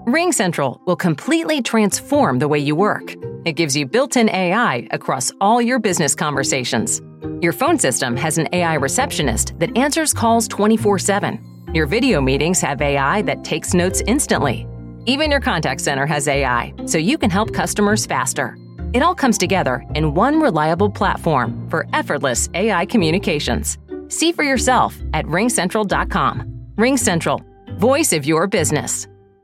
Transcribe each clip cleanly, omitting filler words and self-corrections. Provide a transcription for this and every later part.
RingCentral will completely transform the way you work. It gives you built-in AI across all your business conversations. Your phone system has an AI receptionist that answers calls 24/7. Your video meetings have AI that takes notes instantly. Even your contact center has AI, so you can help customers faster. It all comes together in one reliable platform for effortless AI communications. See for yourself at ringcentral.com. RingCentral, voice of your business.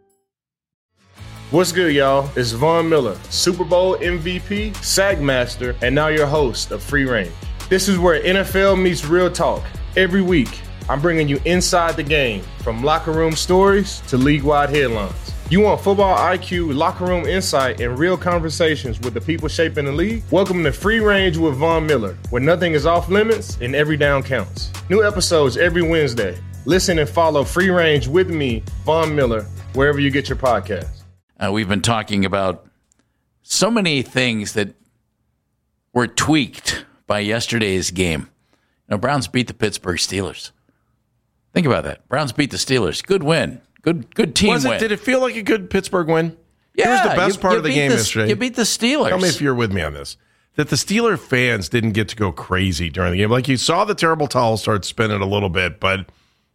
What's good, y'all? It's Von Miller, Super Bowl MVP, SAG Master, and now your host of Free Range. This is where NFL meets real talk. Every week, I'm bringing you inside the game, from locker room stories to league-wide headlines. You want football IQ, locker room insight, and real conversations with the people shaping the league? Welcome to Free Range with Von Miller, where nothing is off limits and every down counts. New episodes every Wednesday. Listen and follow Free Range with me, Von Miller, wherever you get your podcasts. We've been talking about so many things that were tweaked by yesterday's game. Browns beat the Pittsburgh Steelers. Think about that. Browns beat the Steelers. Good win. Good team win. Did it feel like a good Pittsburgh win? Yeah. It was the best part of the game yesterday. You beat the Steelers. Tell me if you're with me on this. That the Steeler fans didn't get to go crazy during the game. Like, you saw the terrible towel start spinning a little bit, but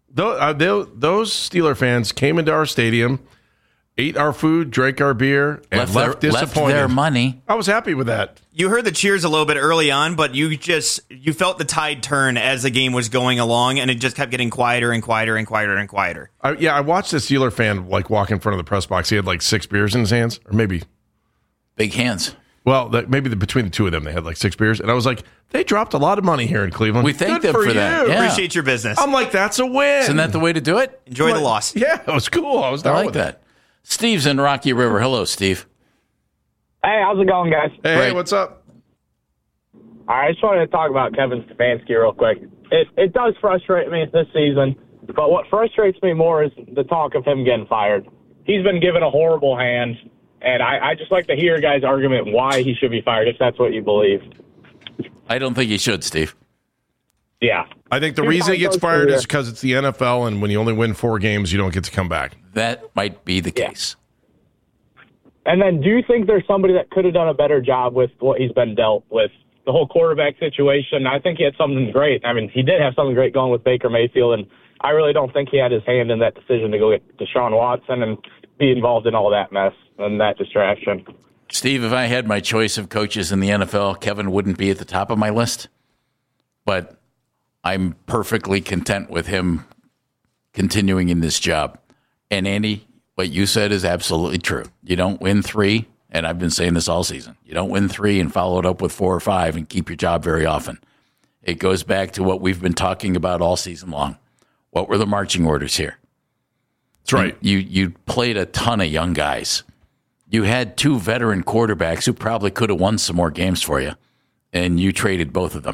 those Steeler fans came into our stadium, ate our food, drank our beer, and left disappointed. Left their money. I was happy with that. You heard the cheers a little bit early on, but you felt the tide turn as the game was going along, and it just kept getting quieter and quieter and quieter and quieter. I watched a Steeler fan walk in front of the press box. He had 6 beers in his hands, or maybe big hands. Well, maybe between the two of them, they had 6 beers, and I was like, they dropped a lot of money here in Cleveland. We thank them for that. Yeah. Appreciate your business. I'm like, that's a win. Isn't that the way to do it? Enjoy the loss. Yeah, it was cool. I was down with that. Steve's in Rocky River. Hello, Steve. Hey, how's it going, guys? Hey, what's up? All right, I just wanted to talk about Kevin Stefanski real quick. It does frustrate me this season, but what frustrates me more is the talk of him getting fired. He's been given a horrible hand, and I just like to hear a guy's argument why he should be fired, if that's what you believe. I don't think he should, Steve. Yeah. I think the reason he gets fired is because it's the NFL, and when you only win 4 games, you don't get to come back. That might be the case. And then do you think there's somebody that could have done a better job with what he's been dealt with? The whole quarterback situation, I think he had something great. I mean, he did have something great going with Baker Mayfield, and I really don't think he had his hand in that decision to go get Deshaun Watson and be involved in all that mess and that distraction. Steve, if I had my choice of coaches in the NFL, Kevin wouldn't be at the top of my list. But I'm perfectly content with him continuing in this job. And Andy, what you said is absolutely true. You don't win 3, and I've been saying this all season. You don't win 3 and follow it up with 4 or 5 and keep your job very often. It goes back to what we've been talking about all season long. What were the marching orders here? That's right. You played a ton of young guys. You had 2 veteran quarterbacks who probably could have won some more games for you, and you traded both of them.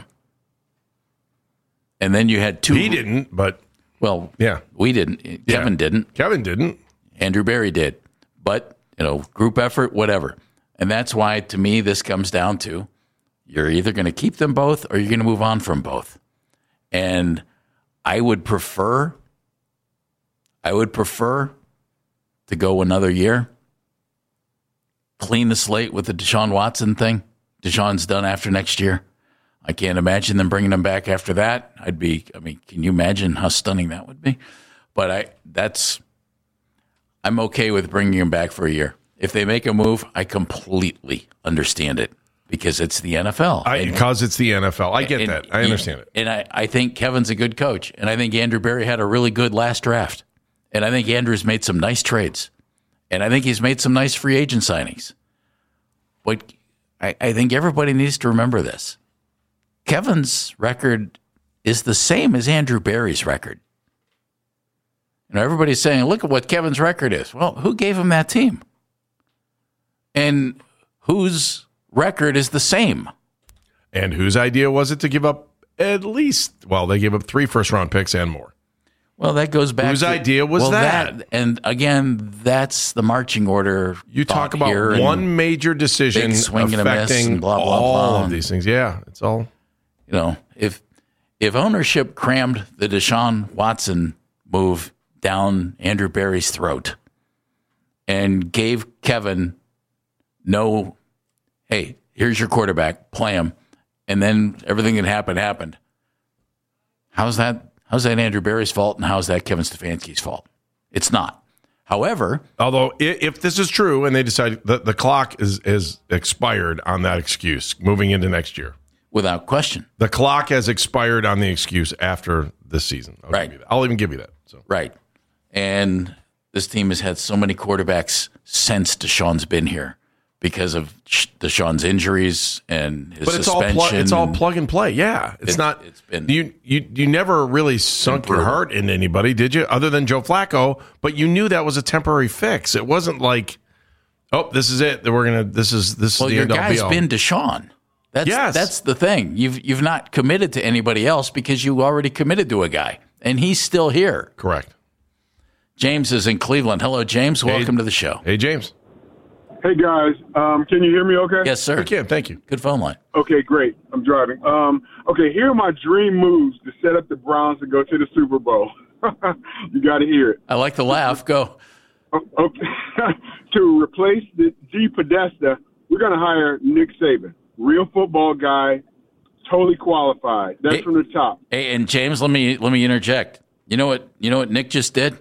And then you had 2. He didn't, but... Well, yeah, we didn't. Kevin didn't. Kevin didn't. Andrew Berry did. But, group effort, whatever. And that's why, to me, this comes down to you're either going to keep them both or you're going to move on from both. And I would prefer to go another year, clean the slate with the Deshaun Watson thing. Deshaun's done after next year. I can't imagine them bringing him back after that. Can you imagine how stunning that would be? But I'm okay with bringing him back for a year. If they make a move, I completely understand it because it's the NFL. Because it's the NFL. I get that. I understand it. And I think Kevin's a good coach. And I think Andrew Berry had a really good last draft. And I think Andrew's made some nice trades. And I think he's made some nice free agent signings. But I think everybody needs to remember this. Kevin's record is the same as Andrew Berry's record. Everybody's saying, look at what Kevin's record is. Well, who gave him that team? And whose record is the same? And whose idea was it to give up they gave up 3 first-round picks and more. Well, that goes back Whose idea was that? And again, that's the marching order. You talk about one major decision affecting all of these things. Yeah, it's all... if ownership crammed the Deshaun Watson move down Andrew Berry's throat, and gave Kevin no, hey, here's your quarterback, play him, and then everything that happened. How's that Andrew Berry's fault, and how's that Kevin Stefanski's fault? It's not. However, although if this is true and they decide that the clock is expired on that excuse moving into next year, without question, the clock has expired on the excuse after this season. I'll even give you that. So. Right, and this team has had so many quarterbacks since Deshaun's been here because of Deshaun's injuries and his suspension. It's all plug and play. Yeah, it's not. It's been you never really sunk your heart into anybody, did you? Other than Joe Flacco, but you knew that was a temporary fix. It wasn't like, oh, this is it. This is well, the your end all guy's be all. been Deshaun. That's the thing. You've not committed to anybody else because you already committed to a guy, and he's still here. Correct. James is in Cleveland. Hello, James. Welcome to the show. Hey, James. Hey, guys. Can you hear me okay? Yes, sir. I can. Thank you. Good phone line. Okay, great. I'm driving. Okay, here are my dream moves to set up the Browns to go to the Super Bowl. You got to hear it. I like the laugh. Go. Okay. To replace the G. Podesta, we're going to hire Nick Saban. Real football guy, totally qualified. That's from the top. Hey, and James, let me interject. You know what Nick just did?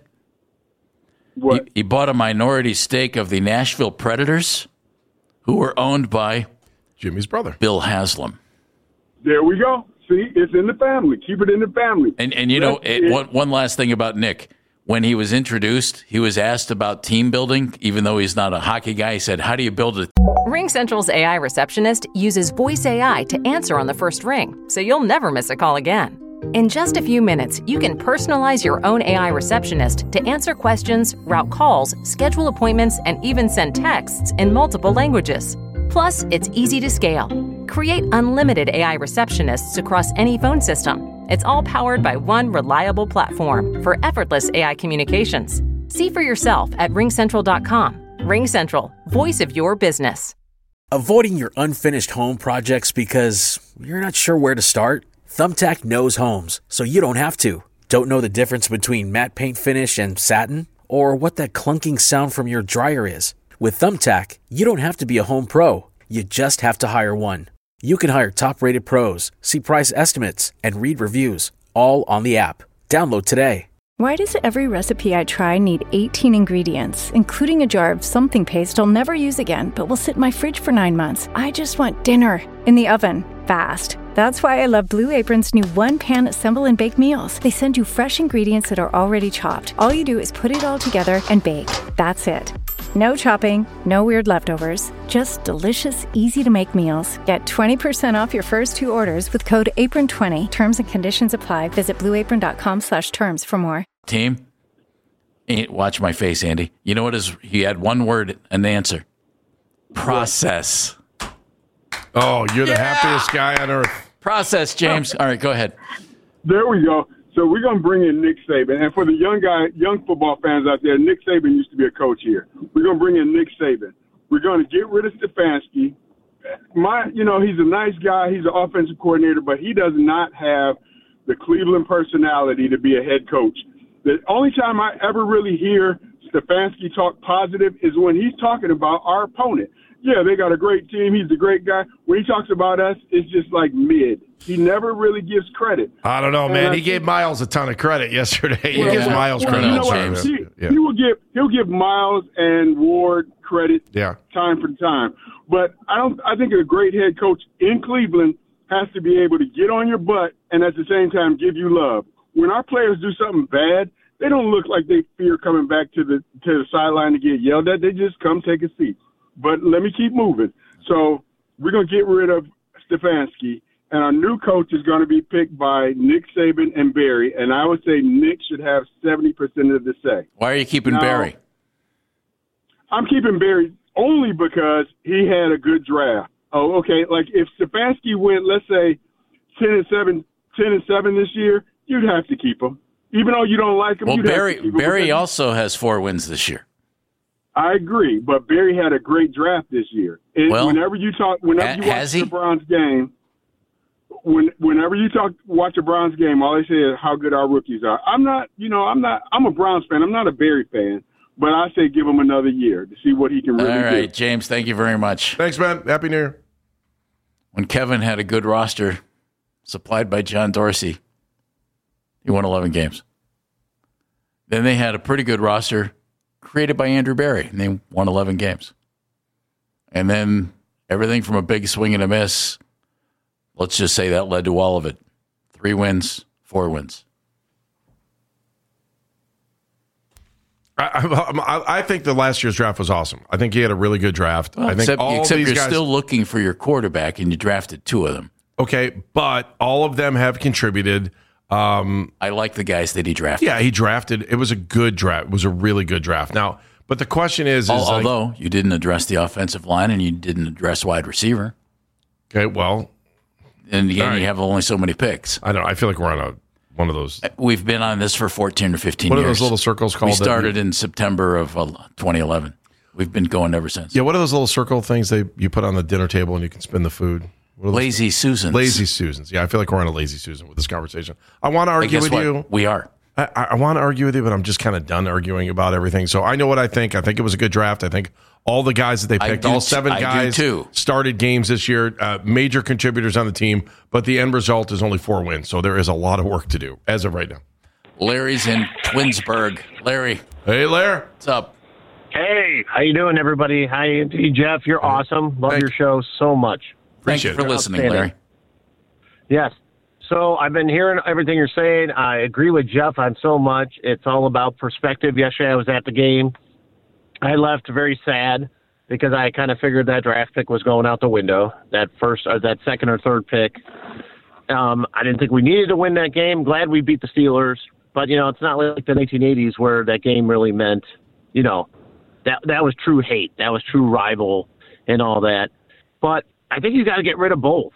What? He bought a minority stake of the Nashville Predators, who were owned by Jimmy's brother, Bill Haslam. There we go. See, it's in the family. Keep it in the family. And you know, one last thing about Nick. When he was introduced, he was asked about team building, even though he's not a hockey guy. He said, how do you build a RingCentral's AI receptionist uses voice AI to answer on the first ring, so you'll never miss a call again. In just a few minutes, you can personalize your own AI receptionist to answer questions, route calls, schedule appointments, and even send texts in multiple languages. Plus, it's easy to scale. Create unlimited AI receptionists across any phone system. It's all powered by one reliable platform for effortless AI communications. See for yourself at RingCentral.com. RingCentral, voice of your business. Avoiding your unfinished home projects because you're not sure where to start? Thumbtack knows homes, so you don't have to. Don't know the difference between matte paint finish and satin? Or what that clunking sound from your dryer is? With Thumbtack, you don't have to be a home pro. You just have to hire one. You can hire top-rated pros, see price estimates, and read reviews, all on the app. Download today. Why does every recipe I try need 18 ingredients, including a jar of something paste I'll never use again, but will sit in my fridge for 9 months? I just want dinner in the oven, fast. That's why I love Blue Apron's new one-pan assemble and bake meals. They send you fresh ingredients that are already chopped. All you do is put it all together and bake. That's it. No chopping, no weird leftovers, just delicious, easy-to-make meals. Get 20% off your first 2 orders with code APRON20. Terms and conditions apply. Visit blueapron.com/terms for more. team? Watch my face, Andy. You know what he had one word, an answer. Process. Oh, you're the happiest guy on earth. Process, James. All right, go ahead. There we go. So we're going to bring in Nick Saban. And for the young football fans out there, Nick Saban used to be a coach here. We're going to bring in Nick Saban. We're going to get rid of Stefanski. He's a nice guy. He's an offensive coordinator, but he does not have the Cleveland personality to be a head coach. The only time I ever really hear Stefanski talk positive is when he's talking about our opponent. Yeah, they got a great team. He's a great guy. When he talks about us, it's just like mid. He never really gives credit. I don't know, man. He gave Miles a ton of credit yesterday. He gives Miles credit. You know James. He'll give Miles and Ward credit time for time. But I think a great head coach in Cleveland has to be able to get on your butt and at the same time give you love. When our players do something bad, they don't look like they fear coming back to the sideline to get yelled at. They just come take a seat. But let me keep moving. So we're going to get rid of Stefanski, and our new coach is going to be picked by Nick Saban and Barry, and I would say Nick should have 70% of the say. Why are you keeping Barry? I'm keeping Barry only because he had a good draft. Oh, okay. Like if Stefanski went, let's say 10-7 this year, you'd have to keep him. Even though you don't like him, well, you'd have to keep him. Barry also has 4 wins this year. I agree, but Barry had a great draft this year. And whenever you watch the Browns game, whenever you watch a Browns game, all they say is how good our rookies are. I'm a Browns fan. I'm not a Barry fan, but I say give him another year to see what he can really do. All right, James, thank you very much. Thanks, man. Happy New Year. When Kevin had a good roster supplied by John Dorsey, he won 11 games. Then they had a pretty good roster created by Andrew Berry, and they won 11 games. And then everything from a big swing and a miss, let's just say that led to all of it. 3 wins, 4 wins. I think the last year's draft was awesome. I think he had a really good draft. Well, I think except you're still looking for your quarterback, and you drafted 2 of them. Okay, but all of them have contributed. I like the guys that he drafted. Yeah, he drafted. It was a good draft. It was a really good draft. Now, but the question is although you didn't address the offensive line and you didn't address wide receiver. Okay, well, and again, you have only so many picks. I don't know. I feel like we're on one of those. We've been on this for 14 or 15 years. What are those little circles called? We started in September of 2011. We've been going ever since. Yeah, what are those little circle things you put on the dinner table and you can spin the food? Lazy Susans. Lazy Susans. Yeah, I feel like we're on a Lazy Susan with this conversation. I want to argue with you. We are. I want to argue with you, but I'm just kind of done arguing about everything. So I know what I think. I think it was a good draft. I think all the guys that they picked, all 7 guys started games this year, major contributors on the team, but the end result is only 4 wins. So there is a lot of work to do as of right now. Larry's in Twinsburg. Larry. Hey, Larry. What's up? Hey, how you doing, everybody? Hi, Jeff. You're awesome. Love your show so much. Thank you for listening, Larry. Yes. So I've been hearing everything you're saying. I agree with Jeff on so much. It's all about perspective. Yesterday I was at the game. I left very sad because I kind of figured that draft pick was going out the window, that second or third pick. I didn't think we needed to win that game. Glad we beat the Steelers. But, it's not like the 1980s where that game really meant, that was true hate. That was true rival and all that. But I think you got to get rid of both.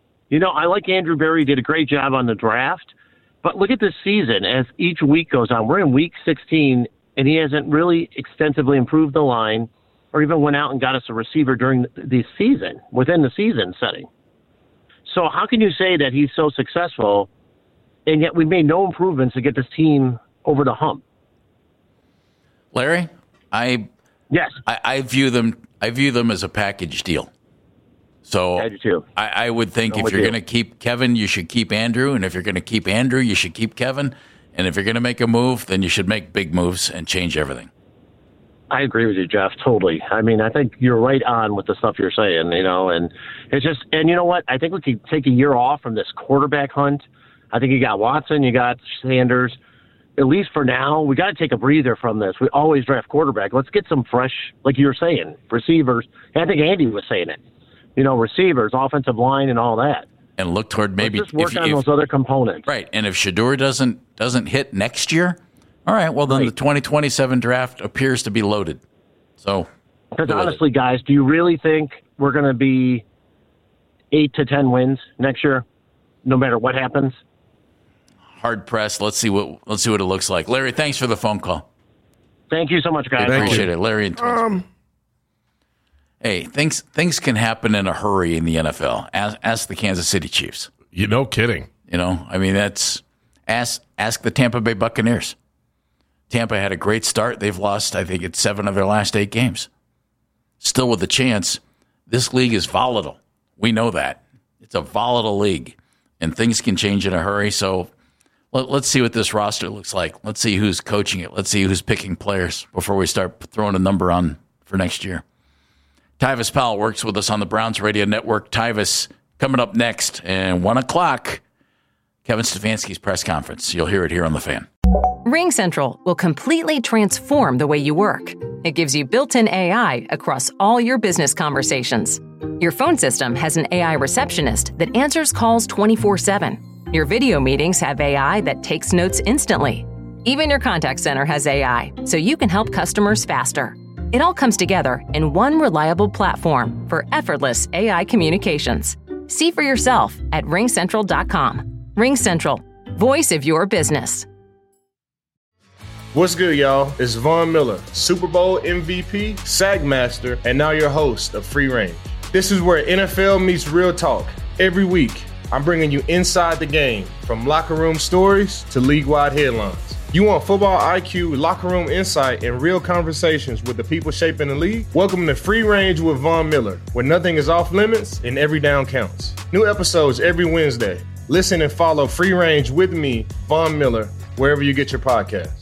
I like Andrew Berry, did a great job on the draft, but look at this season as each week goes on. We're in week 16, and he hasn't really extensively improved the line or even went out and got us a receiver during the season, within the season setting. So how can you say that he's so successful, and yet we made no improvements to get this team over the hump? Larry, I view them as a package deal. So I would think if you're going to keep Kevin, you should keep Andrew. And if you're going to keep Andrew, you should keep Kevin. And if you're going to make a move, then you should make big moves and change everything. I agree with you, Jeff, totally. I mean, I think you're right on with the stuff you're saying, and it's just, and you know what? I think we could take a year off from this quarterback hunt. I think you got Watson, you got Sanders. At least for now, we got to take a breather from this. We always draft quarterback. Let's get some fresh, like you were saying, receivers. And I think Andy was saying it. Receivers, offensive line, and all that. And look toward maybe just work on those other components. Right. And if Shedeur doesn't hit next year, all right, well, then the 2027 draft appears to be loaded. So, because honestly, guys, do you really think we're going to be 8 to 10 wins next year, no matter what happens? Hard pressed. Let's see what it looks like. Larry, thanks for the phone call. Thank you so much, guys. I appreciate it, Larry and Twins. Hey, things can happen in a hurry in the NFL. Ask the Kansas City Chiefs. No kidding. I mean, that's ask the Tampa Bay Buccaneers. Tampa had a great start. They've lost, I think, 7 of their last 8 games. Still with a chance. This league is volatile. We know that. It's a volatile league, and things can change in a hurry. So let's see what this roster looks like. Let's see who's coaching it. Let's see who's picking players before we start throwing a number on for next year. Tyvis Powell works with us on the Browns Radio Network. Tyvis, coming up next, and 1 o'clock, Kevin Stefanski's press conference. You'll hear it here on The Fan. RingCentral will completely transform the way you work. It gives you built-in AI across all your business conversations. Your phone system has an AI receptionist that answers calls 24/7. Your video meetings have AI that takes notes instantly. Even your contact center has AI, so you can help customers faster. It all comes together in one reliable platform for effortless AI communications. See for yourself at RingCentral.com. RingCentral, voice of your business. What's good, y'all? It's Von Miller, Super Bowl MVP, SAG Master, and now your host of Free Range. This is where NFL meets real talk. Every week, I'm bringing you inside the game, from locker room stories to league-wide headlines. You want football IQ, locker room insight, and real conversations with the people shaping the league? Welcome to Free Range with Von Miller, where nothing is off limits and every down counts. New episodes every Wednesday. Listen and follow Free Range with me, Von Miller, wherever you get your podcasts.